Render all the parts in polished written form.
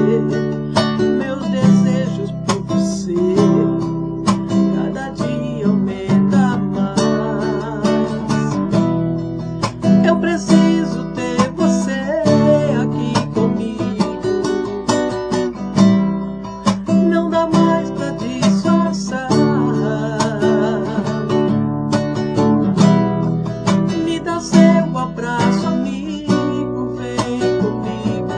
meus desejos por você cada dia aumenta mais. Eu preciso ter você aqui comigo, não dá mais pra disfarçar. Me dá seu abraço, amigo, vem comigo,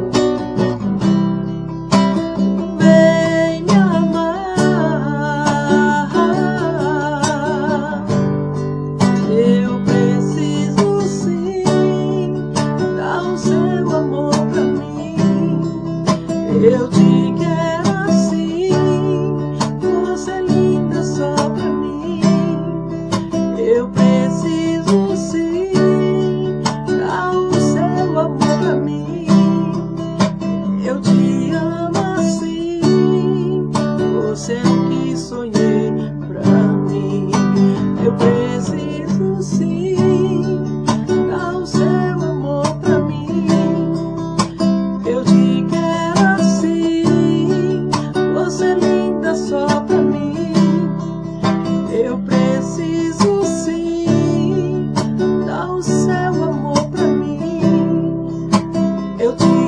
vem me amar. Eu preciso sim dar o seu amor pra mim. Eu te quero assim, você é linda só pra mim. Eu preciso sim dar o seu amor pra mim. Eu te amo assim, você é o que sonhei pra mim. Eu preciso sim dar o seu amor pra mim. Eu te quero assim, você é linda só pra mim. Eu preciso sim dar o seu amor pra mim. Eu te